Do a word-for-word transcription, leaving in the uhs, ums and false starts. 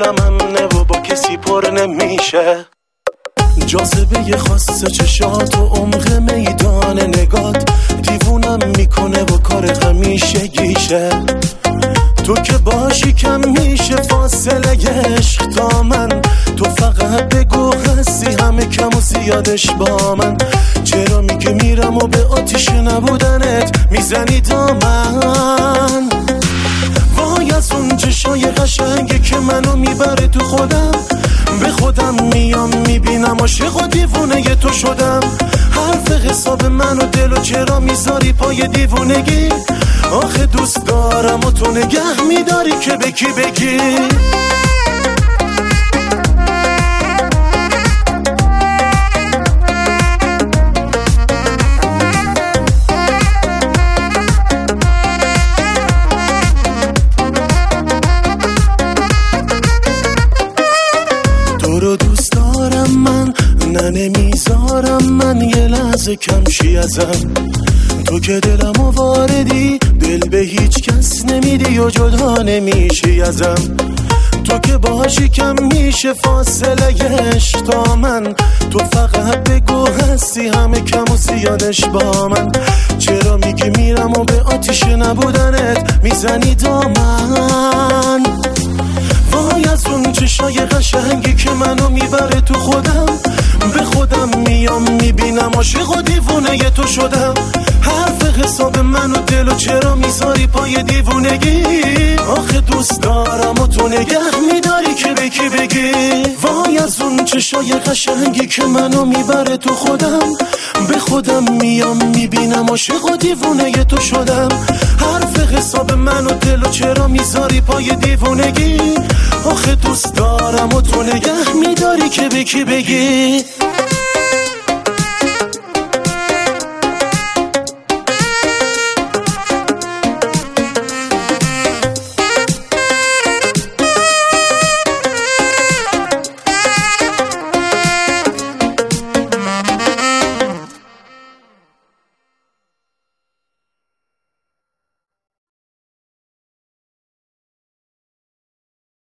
دلم امنه و با کسی پر نمیشه. جاذبه خاص چشات و عمق میدان نگات دیوونم میکنه و کار همیشه گیشه. تو که باشی کم میشه فاصله عشق تا من. تو فقط بگو هستی همه کم و زیادش با من. چرا میگه میرم و به آتیش نبودنت میزنی دامن؟ وای از اون چشای قشنگی که منو میبره تو خودم. به خودم میام میبینم عاشق و دیوونه تو شدم. حرف حساب من و دل و چرا میذاری پای دیوونگی؟ آخه دوست دارم و تو نگه میداری که به کی بگی؟ تو رو دوست دارم من، نه نمیذارم من یه لحظه کمشی ازم. تو که دلم و واردی، دل به هیچ کس نمیدی و جدا نمیشی ازم. تو که باشی کم میشه فاصله عشق تا من. تو فقط بگو هستی همه کم و زیادش با من. چرا میگی میرم و به آتیش نبودنت میزنی دامن؟ وای از اون چشای قشنگی که منو میبره تو خودم. به خودم میام میبینم عاشق و دیوونه تو شدم. حرف حساب من و دل و چرا میذاری پای دیوونگی؟ آخه دوست دارم و تو نگه میداری که به کی بگی؟ وای از اون چشای قشنگی که منو میبره تو خودم. به خودم میام میبینم عاشق و دیوونه تو شدم. حرف حساب من و دل و چرا میذاری پای دیوونگی؟ آخه دوست دارم و تو نگه میداری که به کی بگی؟